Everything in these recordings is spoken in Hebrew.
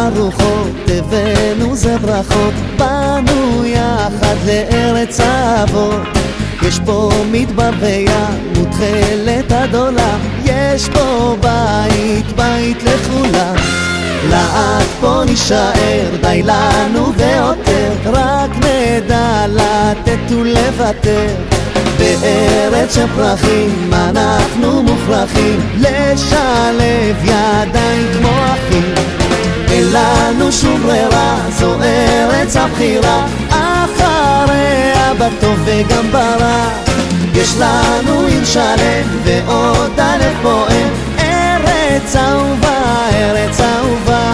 הרוחות, הבאנו זה ברכות, באנו יחד לארץ האבות. יש פה מדבר וים, מותחלת עד יש פה בית, בית לכולם. לאט פה נשאר, די לנו ויותר, רק נדע לתת ולוותר. בארץ של פרחים אנחנו מוכרחים לשלב ידיים כמו אחים. אין לנו שום ברירה, זו ארץ הבחירה, אחריה בטוב וגם ברע. יש לנו עם שלם ועוד אלף פועם, ארץ אהובה, ארץ אהובה,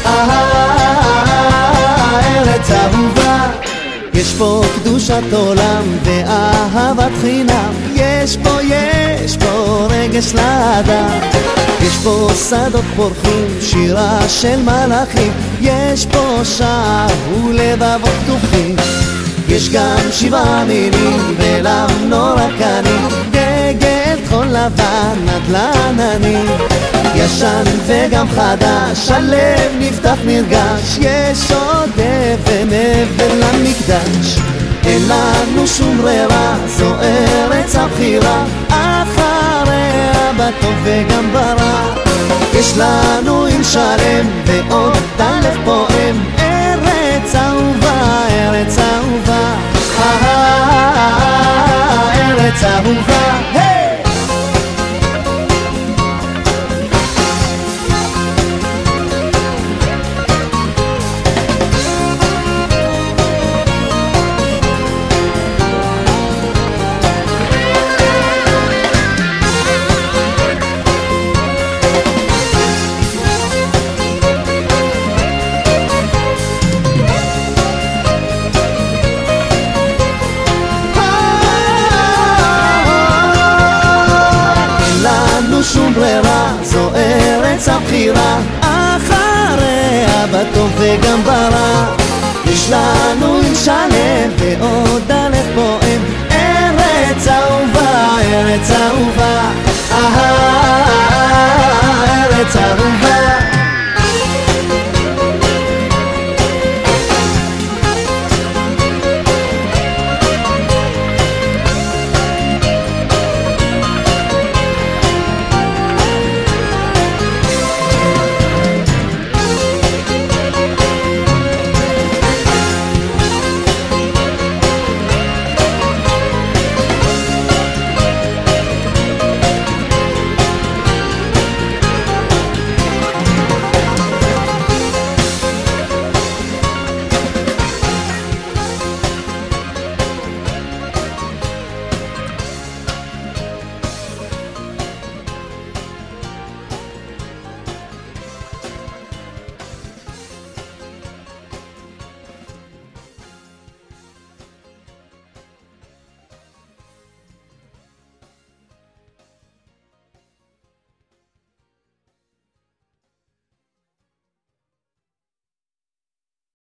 ארץ אהובה. יש פה קדושת עולם ואהבת חינם, יש פה רגש לאדם. יש פה שדות פורחים, שירה של מלאכים, יש פה שער ולבבות פתוחים. יש גם 7 מינים ולמנור הקנים, דגל תכון לבן עד לעננים. ישן וגם חדש, הלב נפתח נרגש, יש עוד אבן אבן למקדש. אין לנו שום ברירה, זו ארץ הבחירה, אחריה בטוב וגם ברע. יש לנו עם שלם ועוד אלף פועם, ארץ אהובה, ארץ אהובה, ארץ אהובה. שום ברירה, זו ארץ הבחירה, אחריה בטוב וגם ברע. יש לנו עם שלם ועוד אלף פועם, ארץ אהובה, ארץ אהובה, ארץ אהובה.